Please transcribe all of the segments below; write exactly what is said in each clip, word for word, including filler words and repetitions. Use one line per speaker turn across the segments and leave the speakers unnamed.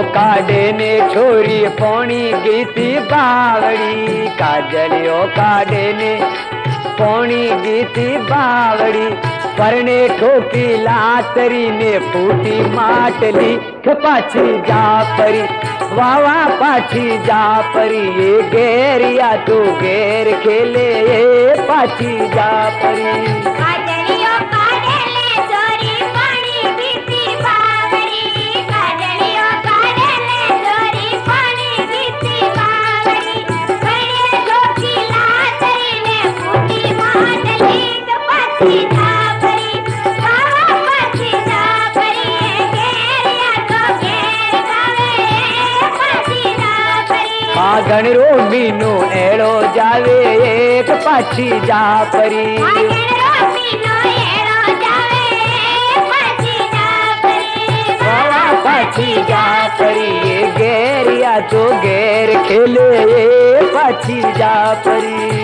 काढ़े ने छोरी पौनी गीती बावड़ी, काजलियो काढ़े ने पौनी गीती बावड़ी, परने ठोकी लातरी ने फूटी माटली, पाछी जा परी वावा पाछी जा परी, ये घेरिया तो घेर खेले ये पाछी जा परी। फागण रो मीनो एड़ो जावे एक पाछी जा परी, पाछी जा परी, ये घेरिया तो घेर खेले ये पाछी जा परी।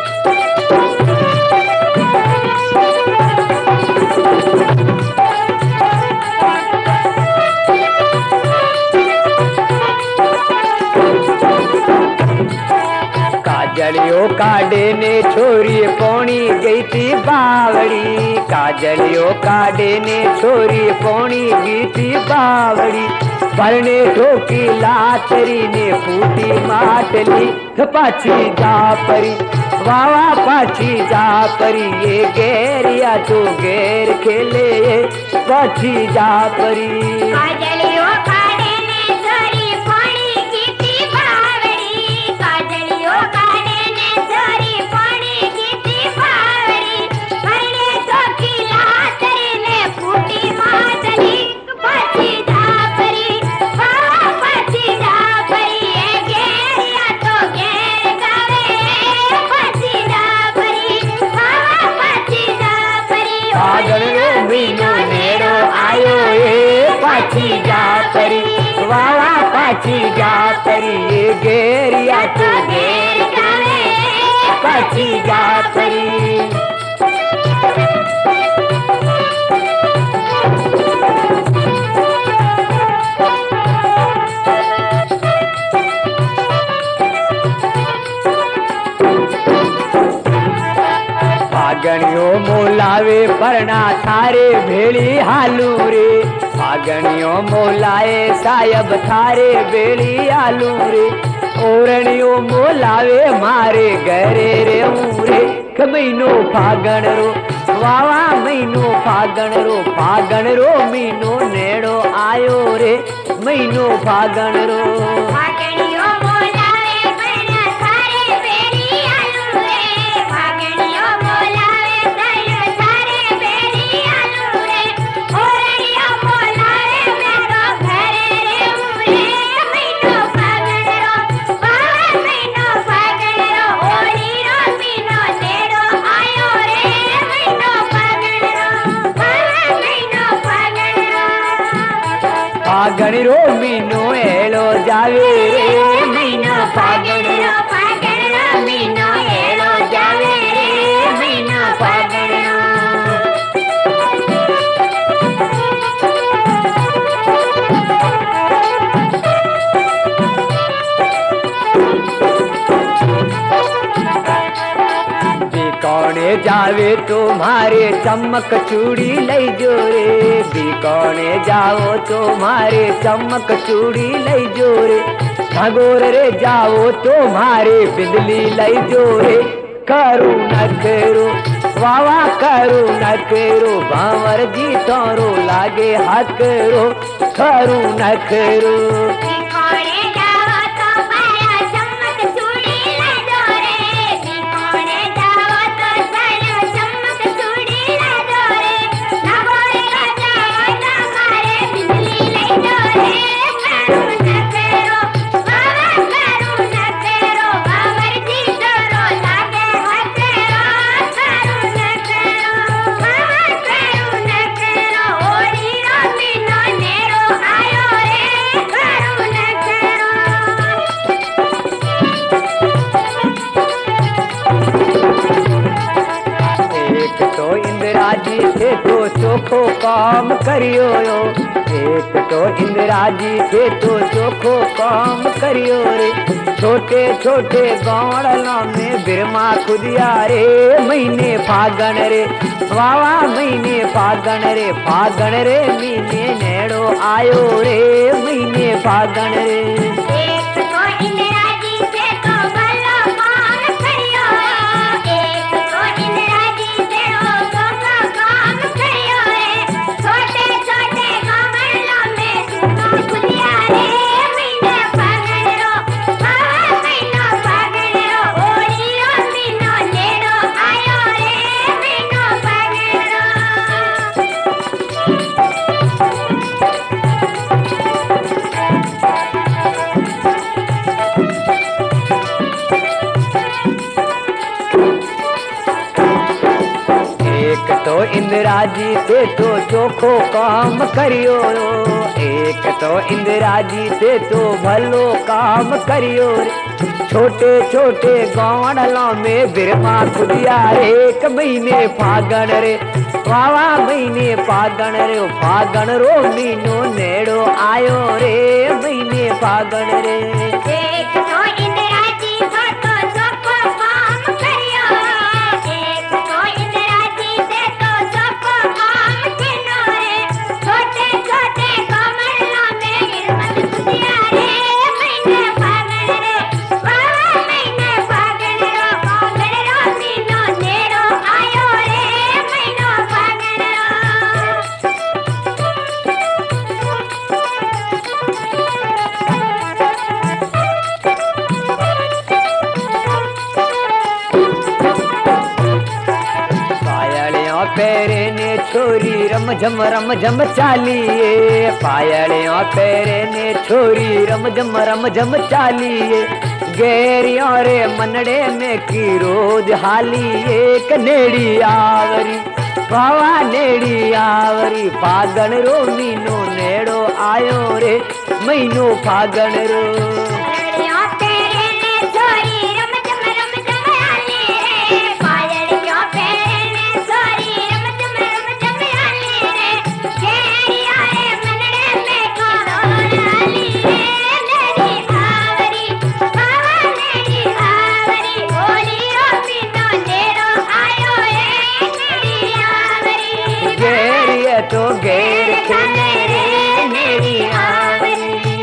काजलियो काढ़े ने छोरी पौनी गई थी बावड़ी, काजलियो काढ़े ने छोरी पौनी गई थी बावड़ी, परने ठोकी लातरी ने फूटी माटली, पाछी जा परी वावा पाछी जा परी, ये घेरिया तो घेर खेले पाछी जा परी। काजलियो काढ़े ने छोरी पौनी गई थी बावड़ी, काजलियो काढ़े ने छोरी पौनी गई थी बावड़ी, परने ठोकी लातरी ने फूटी माटली, पाछी जा परी वावा पाछी जा परी, ये घेरिया तो घेर गावे पाछी जा परी वावा पाछी जा परी। फागण रो मीनो नेड़ो आयो ये पाछी जा परी वावा पाछी जा परी, ये घेरिया तो घेर गावे पाछी जा परी। फागणियो मोलावे परना थारे भेड़ी हालू रे, फागणियो मोलाए सायब थारे भेड़ी आलू रे, ओरणियो मोलावे मारे घरे रे रे, महीनो फागण रो वावा महीनो फागण रो, फागण रो महीनो नेड़ो आयो रे महीनो फागण रो। फागणियो मोलावे परना थारे भेड़ी आलू रे, फागणियो मोलावे सायब थारे भेड़ी आलू रे, ओरणियो मोलावे मेरो घरे रे रे, महीनो फागण रो वावा महीनो फागण रो, ओरी रो महीनो नेड़ो आयो रे महीनो फागण रो वावा महीनो फागण रो। फागण रो महीनो एड़ो जावे रे महीनो फागण रो, फागण रो महीनो एड़ो जावे रे महीनो फागण रो। बीकाने जावे तुम्हारे चमक चूड़ी लई जो रे, बीकाने जाओ तुम्हारे चमक चूड़ी लई जो रे, भगोर रे जाओ तुम्हारे बिजली लई जो रे, करू न करो वावा करू न करो, भावर जी तोरो लागे हक रो, करू न करो।
करू
काम करियो यो। एक तो इंदिरा जी से तो चोखो काम करियो रे। छोटे छोटे गौड़लों में बिरमा खुदिया रे। महीने फागण रे वावा महीने फागण रे। फागण रे महीने नेड़ो आयो रे। महीने फागण रे
एक तो इंदिरा जी से तो भलो काम करियो। एक तो इंदिरा जी से तो चोखो काम करियो रे। छोटे छोटे गौड़लों में बिरमा खुदिया रे। महीने फागण रो वावा महीनो फागण रो। होलियो महीनो नेड़ो आयो रे। महीनो फागण रो
एक तो इंदिरा जी से तो चोखो काम करियो। एक तो इंदिरा जी से तो भलो काम करियो रे। छोटे छोटे गौड़लों में बिरमा खुदिया रे। एक महीने फागण रे वावा महीने फागण रे। फागण रो महीनो नेड़ो आयो रे। महीने फागण रे
एक तो इंदिरा जी से तो चोखो काम करियो। एक तो इंदिरा जी से तो चोखो काम करियो रे। छोटे छोटे गौड़लों में बिरमा खुदिया रे। महीने फागण रे वावा महीने फागण रो। फागण रो महीनो नेड़ो आयो रे। महीनो फागण रो
पायलियों पैरे ने छोरी रम झम रम झम चालिए। पायलियों पैरे ने छोरी रम झम रम झम चालिए। गेरियों रे मनड़े में की रोज हालिए। कनेड़ी आवरी बावा नेड़ी आवरी। फागण रो मीनो नेड़ो आयो रे। महीनो फागण रो
पायलियों पैरे ने छोरी रम झम रम झम आली रे। पायलियों पैरे ने छोरी रम झम रम झम आली रे। गेरिया रे मनड़े में की रोज आली रे। नेड़ी आवरी बावा नेड़ी आवरी। होलियो महीनो नेड़ो आयो रे। नेड़ी आवरी
गेरिए तो गेर खेले रे। नेड़ी आवरी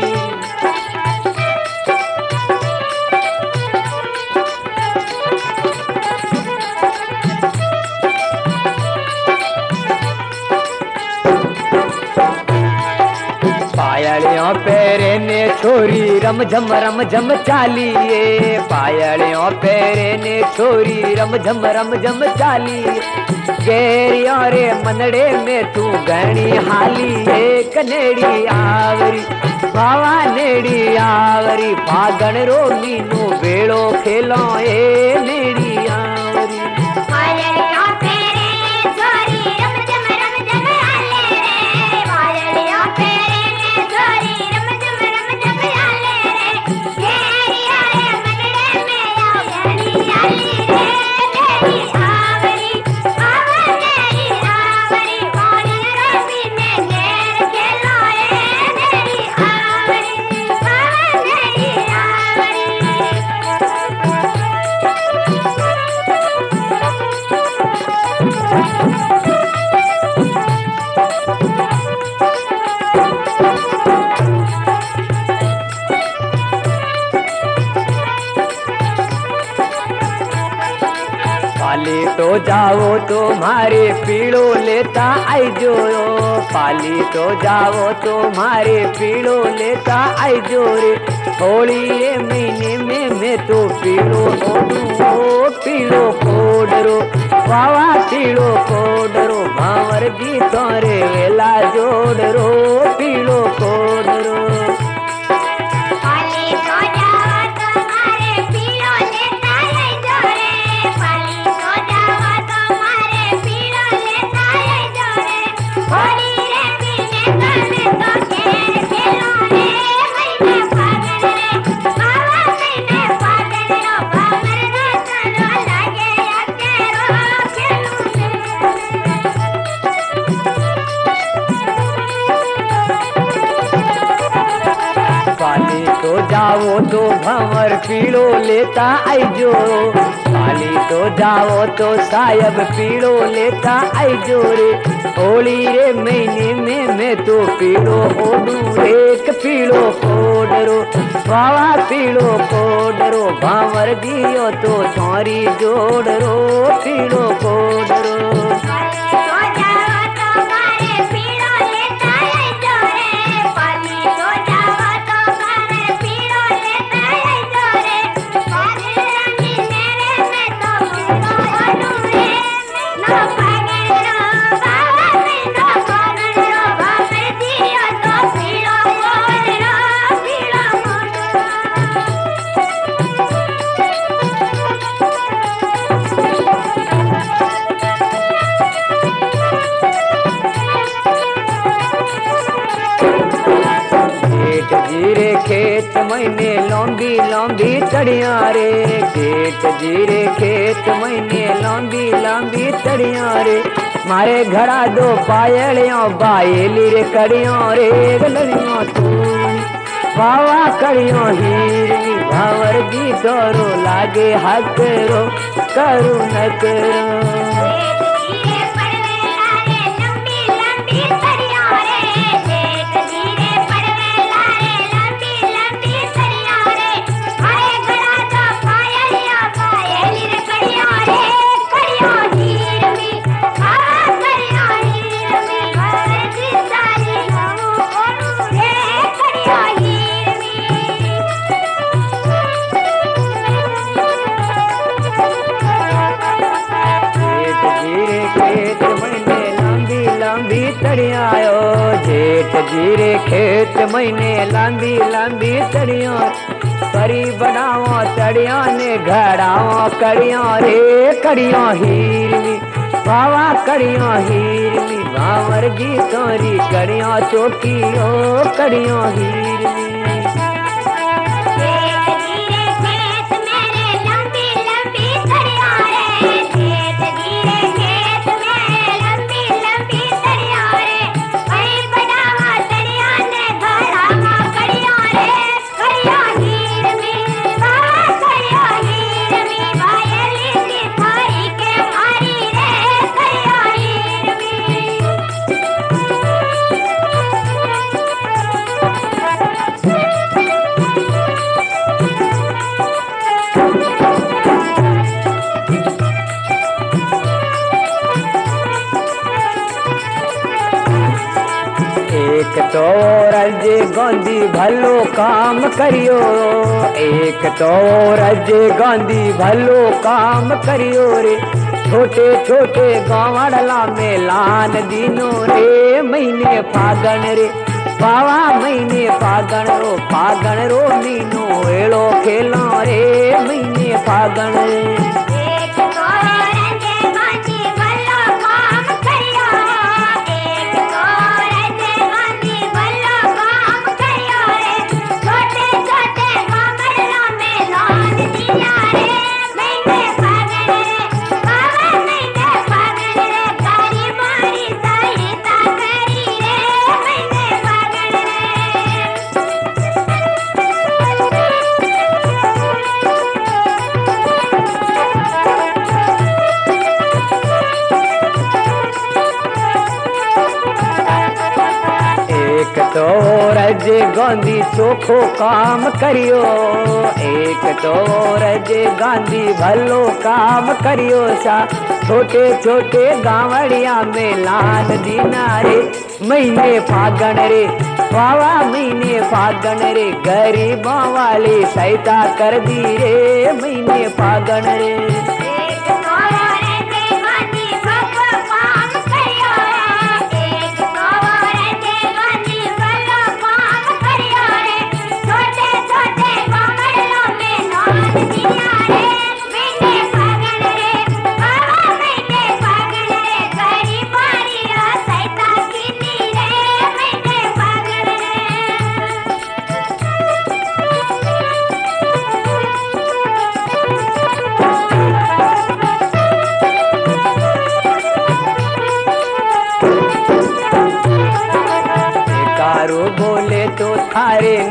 पायलियों पैरे ने छोरी रम झम रम झम चालिए। पायलियों पैरे ने छोरी रम झम रम झम चालिए। गेरियों रे मनड़े में तू घणी हालिए। कनेड़ी आवरी बावा नेड़ी आवरी। फागण रो मीनू बेड़ो खेलो ए। नेड़ी आवरी
पायलियों पैरे ने छोरी रम झम रम झम आले रे। पायलियों पैरे ने छोरी रम झम रम झम आले रे। गेरिया रे मनड़े में आओ घणी आली रे। नेड़ी आवरी बावा नेड़ी आवरी। फागण रो महीने घेर खेलो रे। नेड़ी आवरी बावा नेड़ी आवरी
पाली तो जाओ तुम्हारे पीड़ो लेता आई जो। पाली तो जाओ तुम्हारे पीड़ो लेता आई जो रे। होली ये महीने में मैं तो पीड़ो ओडू पीड़ो कोडरो। वावा पीड़ो कोडरो भावर जी तोरे वेला जोड़रो। पीड़ो कोडरो
पाली तो जाओ तुम्हारे पीड़ो लेता आई जो रे। पाली तो जाओ तुम्हारे पीड़ो लेता आई जो रे। होली रे महीने में तो घेर खेलो रे। महीने फागण रे बावा महीने फागण रो। भावर रो चलो लागे अकेरो खेलू रे।
जाओ तो भंवर पीड़ो लेता आई जो, पाली तो जाओ तो साहब पीड़ो लेता आई जो रे। होली रे महीने में मैं तो पीड़ो ओडू, एक पीड़ो को डरो बाबा पीड़ो को डरो, भंवर दियो तो थारी जोड़रो पीड़ो को डरो। जीरे खेत महीने लंबी लंबी तड़िया रे, खेत जीरे खेत महीने लंबी लंबी तड़िया रे। मारे घड़ा दो पायलियों बायली रे कड़ियों रे गलड़ियों तू बावा कड़ियों हीरनी, भंवर जी तोरो लागे हक रो करू न करो। तड़ियायो जेठ जीरे खेत महीने लंबी लंबी तड़ियों, परी बनाओ तड़ियों ने घड़ाओ कड़ियों रे कड़ियों हीरनी, बाबा कड़ियों हीरनी, भंवर जी तोरी कड़ियों चौकियो कड़ियों हीरनी। एक तो रजे गांधी भलो काम करियो, एक तो रजे गांधी भलो काम करियो रे। छोटे छोटे गावड़ला में लान दिनो रे महीने फागण रे, बावा महीने फागण रो फागण रो मीनो एड़ो खेलो रे महीने फागण रे। तो रजे गांधी चोखो काम करियो, एक तो रजे गांधी भलो काम करियो सा। छोटे छोटे गावड़िया में लान दीना रे महीने फागण रे, बावा महीने फागण रे। गरीबों वाली सहायता कर दी रे महीने फागण रे।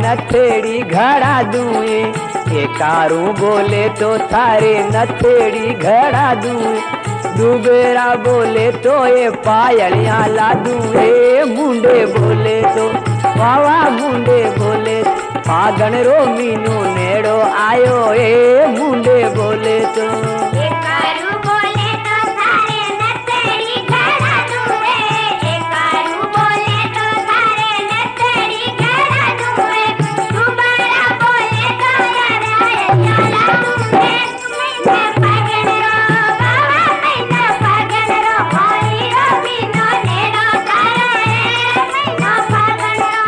नथेड़ी घड़ा दूए, एकारू बोले तो थारे नथेड़ी घड़ा दूए, दुबेरा बोले तो ये पायलियां ला दूए, मुंडे बोले तो वावा मुंडे बोले फागण रो मीनू नेड़ो आयो ए मुंडे बोले तो
एकारू बोले तो थारे नथेड़ी घड़ा दूए, एकारू बोले तो थारे नथेड़ी घड़ा दूए, दुबारा बोले तो पायलियां ला दूए, मैंने फागण रो बाबा मैंने फागण रो होली रो मीनू नेड़ो तारो ए मैंने फागण रो।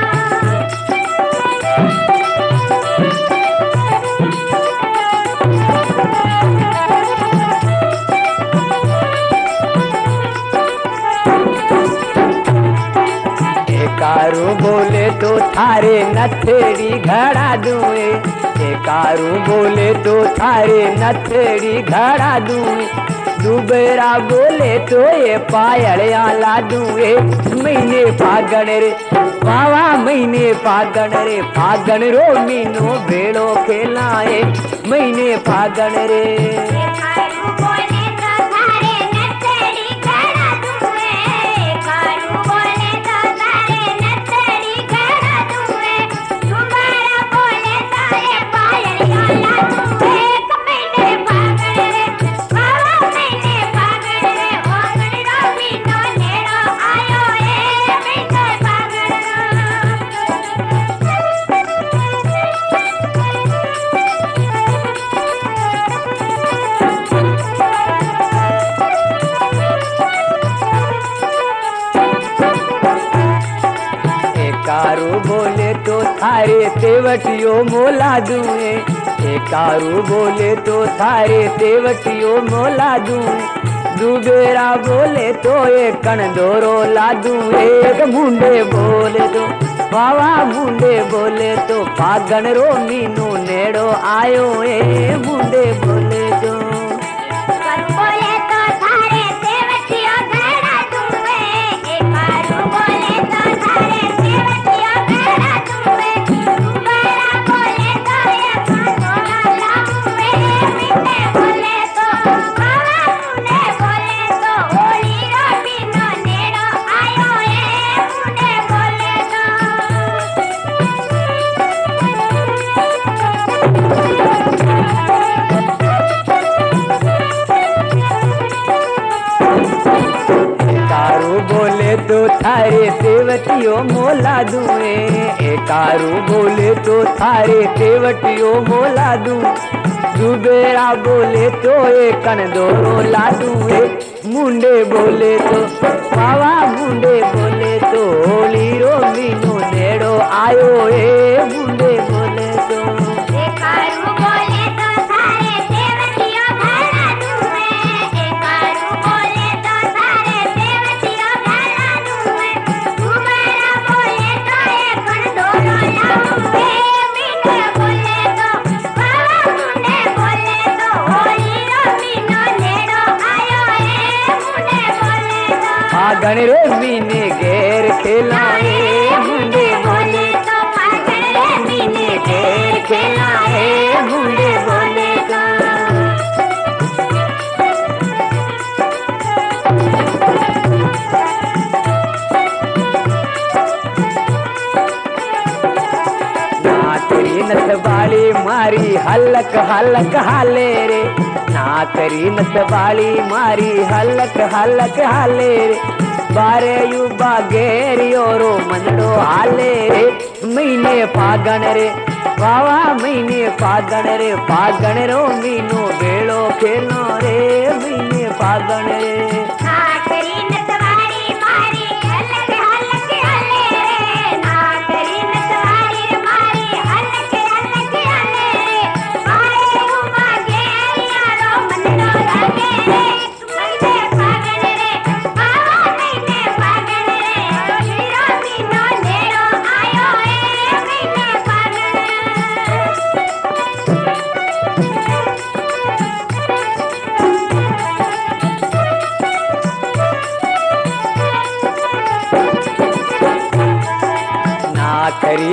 एकारू बोले तो थारे नथेड़ी घड़ा दूए, एकारू बोले तो थारे नथेड़ी घड़ा दूए, दुबेरा बोले तो ये पायलियां ला दूए, महीने फागण रे वावा महीने फागण रे फागण रो मीनो भेड़ो खेलाए, महीने फागण रे
एकारू बोले तो थारे नथेड़ी घड़ा दूए, एकारू बोले तो थारे नथेड़ी घड़ा दूए, दुबारा बोले तो ये पायलियां ला दूए, मैंने फागण रे बाबा मैंने फागण रे होगण रो मीनो नेड़ो आयो ए मैंने फागण
एकारू बोले तो थारे तेवटियो मोला दूए, एकारू बोले तो थारे तेवटियो मोला दूए, दुबेरा बोले तो एक कणदोरो ला दूए, एक मुंडे बोले तो वावा मुंडे बोले तो फागण रो मीनू नेड़ो आयो ए मुंडे बोले तो
एकारू बोले तो थारे तेवटियो घड़ा दूए, एकारू बोले तो थारे तेवटियो घड़ा दूए, दुबारा बोले तो ये कणदोरो ला दूए, मीठे बोले तो बाबा मुंडे बोले तो होली रो मीनो नेड़ो आयो ए मुंडे बोले तो।
एकारू बोले तो थारे तेवटियो मोला दूए, एकारू बोले तो थारे तेवटियो मोला दूए, दुबेरा बोले तो एक कणदोरो ला दूए, मुंडे बोले तो वावा मुंडे बोले तो होली रो मीनो नेड़ो आयो ए मुंडे बोले तो
एकारू बोले तो थारे तेवटियो घड़ा दूए, एकारू बोले तो थारे तेवटियो घड़ा दूए, दुबारा बोले तो ये कणदोरो ला दूए, मीठे बोले तो बाबा मुंडे बोले तो होली रो मीनो नेड़ो आयो ए मुंडे बोले तो।
फागण रे मीने घेर खेलाए, मुंडे बोले
तो फागण रे मीने
घेर खेलाए, मुंडे बोले तो नाकरी नथबाली मारी हलक हलक हाले रे, नाकरी नथबाली मारी हलक हलक हाले रे, बारे युबा घेरियो रो मनडो हाले रे, महीने फागण रे वावा महीने फागण रे फागण रो मीनो भेड़ो खेलो रे, महीने फागण रे
नाकरी नथवारी मारी हलक हलक हले रे, नाकरी नथवारी मारी हलक हलक हले रे, बारे उमा घेरिया रो मनडो लागे रे, महीने फागण रे बाबा महीने फागण रे, होली रो मीनो नेड़ो आयो ए महीने फागण।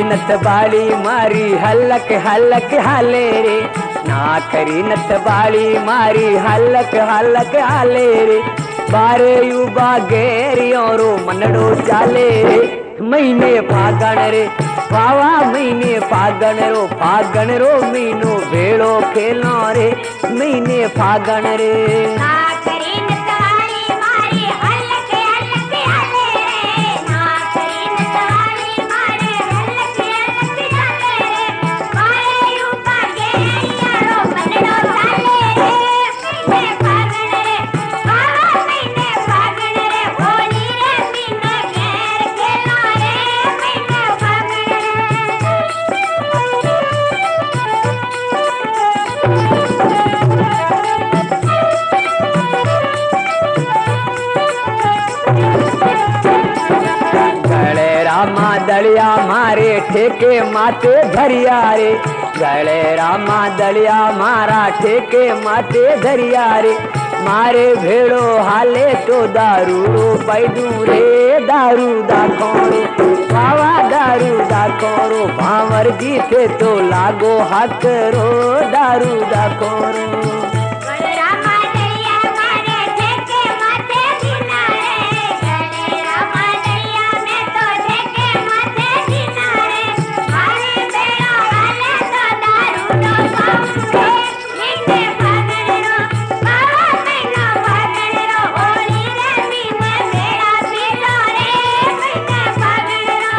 नत बाली मारी हलक हलक हाले रे, नाखरी नत बाली मारी हलक हलक हाले रे, बारे युवा गेरियो रो मनडो चाले रे, महीने फागण रे वावा महीने फागण रो, फागण रो महीनो भेड़ो खेलो रे, महीने फागण रे।
नाखरी नत वाली मारी हलक हलक हाले रे, नाखरी नत वाली मारी हलक हलक हाले रे, बारे युवा गेरियो रो मनडो चाले रे, महीने फागण रे वावा महीने फागण रे, होली रे महीने घेर खेलो रे, महीने फागण
गले रामा दलिया मारे ठेके माते धरिया रे, गले रामा दलिया मारा ठेके माते धरिया रे, मारे भेड़ो हाले तो दारू पैदू रे, दारू दा खोरो बावा दारू दा खोरो, भावर जीते तो लागो हाथ रो, दारू दा खोरो।
रामा दरिया मारे ठेके माथे जीना रे, गले रामा दरिया में तो ठेके माथे जीना रे, मारे बेड़ो हाले तो दारू नो पाऊं रे, महीने फागण रो बावा महीनो फागण रो, होली रे महीने बेड़ा पीलो रे, महीने फागण रो।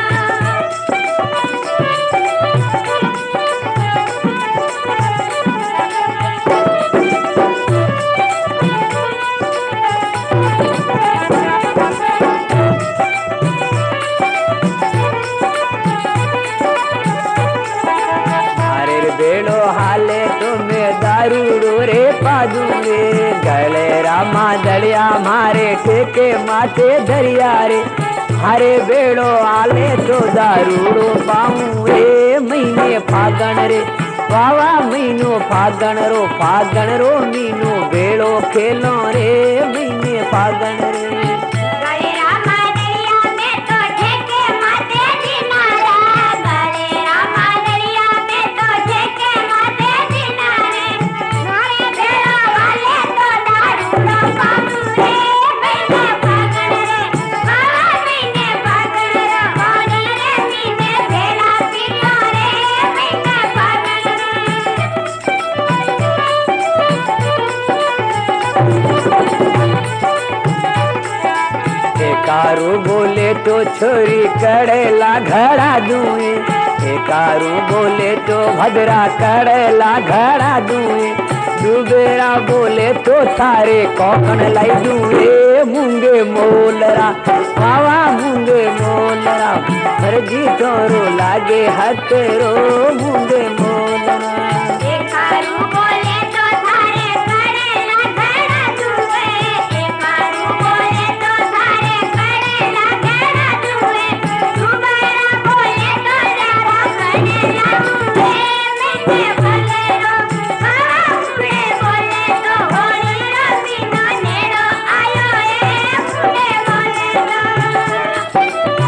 अरे बेड़ो हाले तुम्हें दारू रो रे पादूंगे, गले रामा दलिया मारे ठेके माते धरिया रे, हरे बेड़ो हाले तो दारू रो पाऊं रे, महीने फागण रे वावा महीनो फागण रो, फागण रो मीनो बेड़ो खेलो रे, महीने फागण रे।
गले रामा दरिया में तो ठेके माथे जीना रे, गले रामा दरिया में तो ठेके माथे जीना रे, मारे बेड़ो हाले तो दारू नो पाऊं रे, महीने फागण रे बावा महीने फागण रो, होली रे महीने बेड़ा पीलो रे, महीने फागण रे।
एकारू बोले तो छोरी कड़ेला घड़ा दूए, एकारू बोले तो भद्रा कड़ेला घड़ा दूए, दुबेरा बोले तो थारे कौकन लाई दूए, मूंगे मोलरा वावा मूंगे मोलरा, हरजी तोरो लागे हथरो, मूंगे मोलरा।
एकारू बोले तो थारे कड़ेला घड़ा दूए, एकारू बोले तो थारे कड़ेला घड़ा दूए, दुबेरा बोले तो जरा कड़ेला दूए, महीने फगड़ो बावा मुड़े बोले तो, होली रो महीनो नेड़ो आयो रे, मुड़े बोले तो।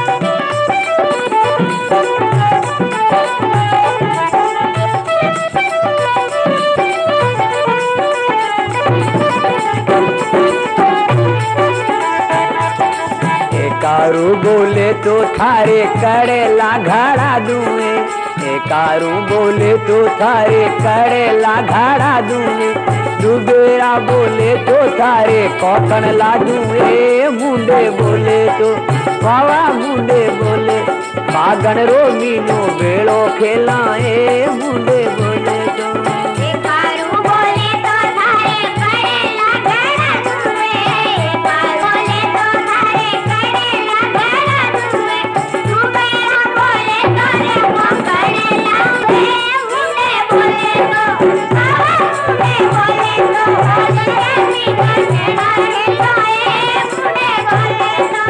एकारू बोले तो थारे कड़ेला घड़ा दूए, एकारू बोले तो थारे कड़ेला घड़ा दूए, दुबेरा बोले तो थारे कौकन ला दूए, मुंडे बोले तो वावा मुंडे बोले, फागण रो मीनो बेड़ो खेलाए, मुंडे बोले तो।
एकारू बोले तो थारे कड़ेला घड़ा दूए, एकारू बोले तो थारे कड़ेला घड़ा दूए, दुबेरा बोले तो रे कौकन लाऊए, मुंडे बोले तो बावा मुंडे बोले तो, होली रे महीनो नेड़ा खेलोए, मुंडे बोले तो।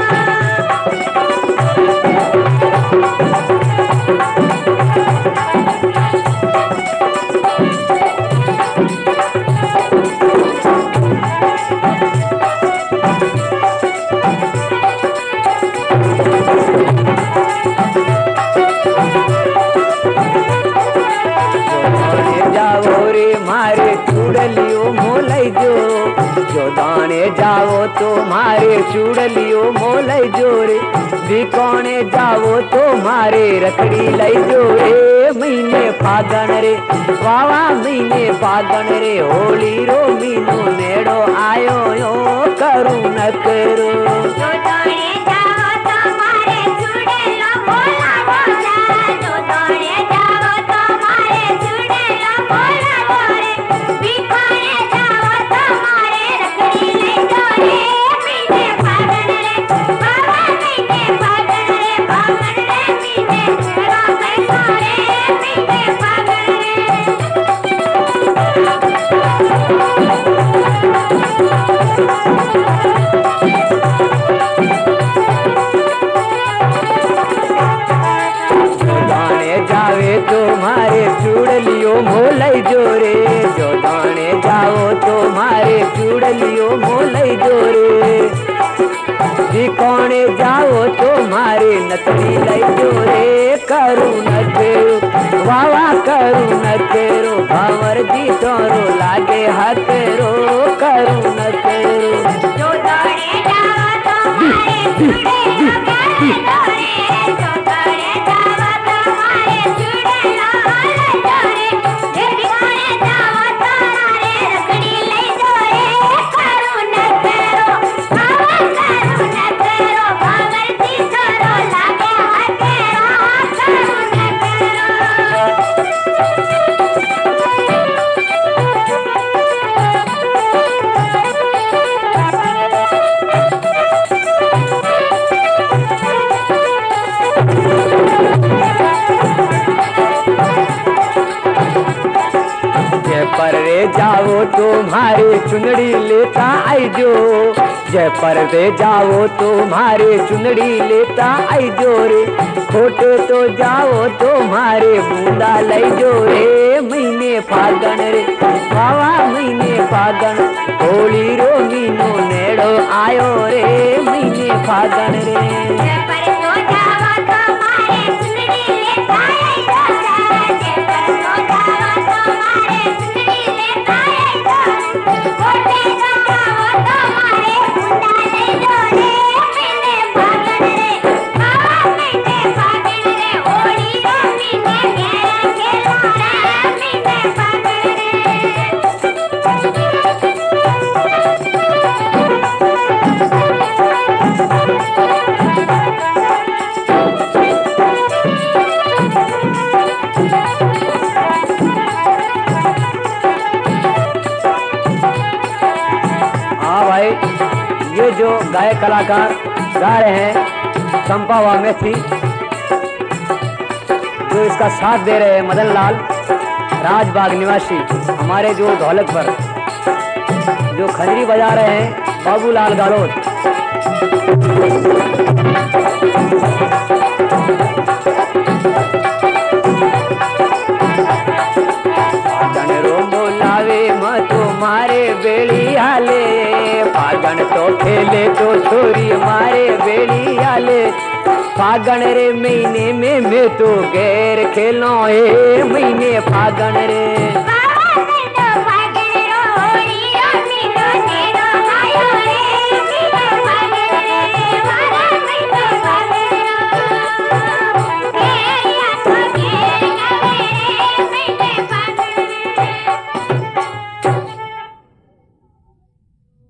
मोलई जो जो दाने जाओ तो मारे चूड़लियो मोलई जो रे बीकोने जाओ तो मारे रखड़ी लई जो रे महीने फागण रे वावा महीने फागण रे होली रो मीनो नेड़ो आयो यो करू न करो
जो दौड़े जाओ तो मारे चूड़ेलो बोला बोला जो दौड़े जाओ तो मारे चूड़ेलो बोला बोले बिखाने जाओ तो मारे रखड़ी ले जोरे मीने फागण रे बाबा मीने फागण रे फागण रे मीने तेरा कैसा रे मीने फागण रे
दाने जावे तो मारे चूड़लियो मोलई जोरे जो दाने जाओ तो मारे चूड़लियो मोलई जोरे कोने जाओ तो मारे नथड़ी लई जोरे करू न तेरो वावा करू न तेरो भंवर जी तोरो लागे हतेरो करू न तेरो
जो दौड़े जाओ तो मारे चूड़ेलो बोले जोरे जो दौड़े जाओ तो मारे चूड़ेलो बोले जोरे जे बिखाने जाओ तो मारे रखड़ी ले जोरे करू न तेरो बाबा करू न तेरो भंवर जी तोरो लागे हतेरो करू न तेरो
जय पर रे जाओ तो मारे चुनड़ी लेता आई जो जय पर रे जाओ तो मारे चुनड़ी लेता आई जो रे खोटे तो जाओ तो मारे बूंदा लई जो रे महीने फागण रे वावा महीने फागण होली रो मीनो नेड़ो आयो रे महीने फागण रे
जे पर तो जाओ तो मारे चुनड़ी लेता आई जोरा जे पर तो जाओ तो मारे चुनड़ी लेता आई जोरा कोटे जाओ तो मारे बूंदा ले जोरे मीने फागण रे बाबा मीने फागण रे होली रो मीने घेरा खेलो रे मीने फागण रे
हाँ भाई, ये जो गायक कलाकार गा रहे हैं चंपा व मैथी, जो इसका साथ दे रहे हैं मदन लाल राजबाग निवासी, हमारे जो ढोलक पर जो खंजरी बजा रहे हैं बाबूलाल गालोद। फागण रो बोलावे मतो मारे बेड़ी हाले फागण तो खेले तो छोरी मारे बेड़ी हाले फागण रे महीने में मैं तो गैर खेलो हे महीने फागण रे